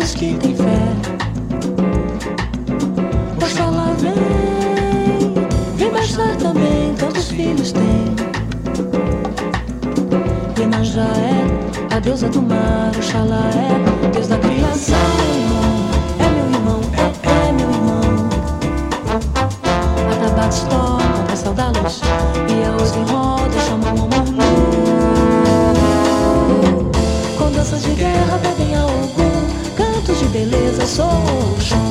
dos que têm fé. Oxalá vem bastar também, tantos filhos tem. Iemanjá é a deusa do mar, Oxalá é Deus da criação. É meu irmão, é meu irmão. Atabaques tocam pra saudá-los, e a oito em roda chamam o amor. Com danças de guerra pedem a algum, cantos de beleza sou Oxum.